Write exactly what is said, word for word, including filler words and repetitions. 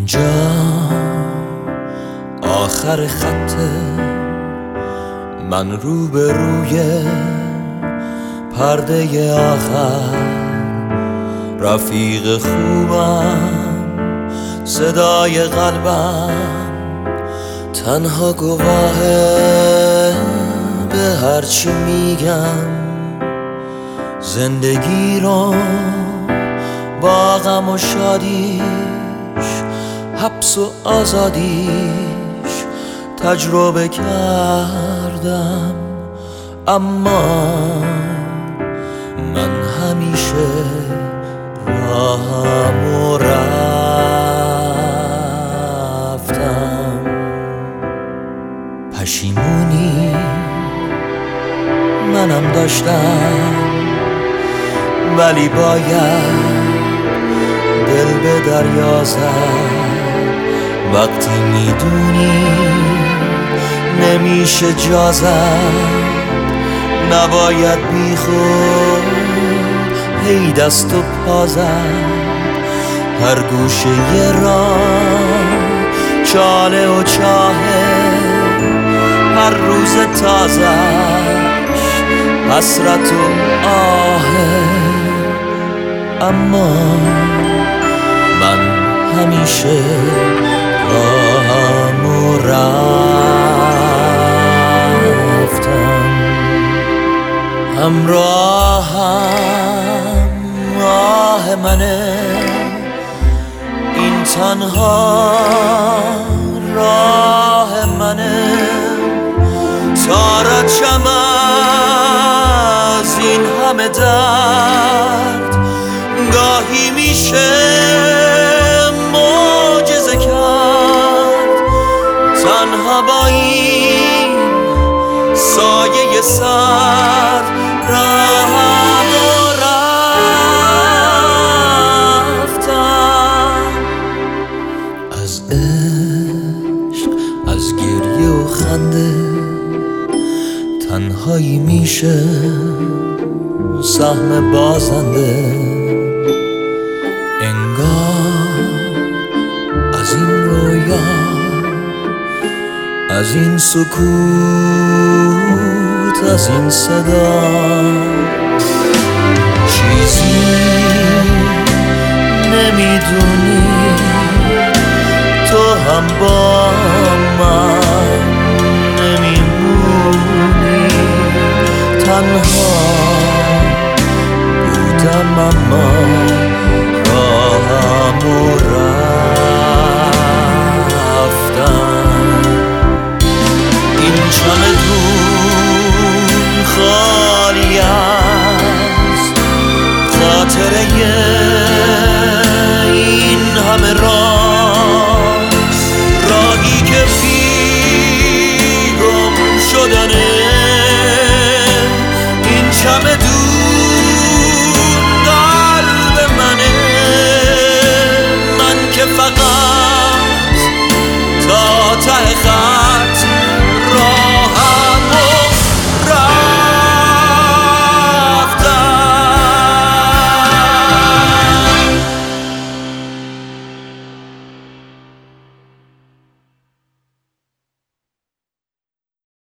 اینجا آخر خطه، من رو به روی پرده آخر، رفیق خوبم صدای قلبم، تنها گواهه به هرچی میگم. زندگی رو با غم و شادیش، حبس و آزادیش تجربه کردم، اما من همیشه راهمو رفتم. پشیمونی منم داشتم، ولی باید دل به دریا زد. وقتی میدونی نمیشه جا زد، نباید بی خود هی دست و پا زد. هر گوشه یه راه چاله و چاهه، هر روز تازه‌اش حسرت و آهه، اما من همیشه راهمو رفتم. همراهم آه منه، این تنها راه منه، تا رچم از این همه درد. گاهی میشه معجزه کرد، تنها با این سایه سر راهمو رفتم. از عشق، از گریه و خنده، تنهایی میشه سهم بازنده. انگار از این رویا، از این سکوت، از این صدا چیزی نمیدونی. تو هم با من نمیمونی، تنها بودم اما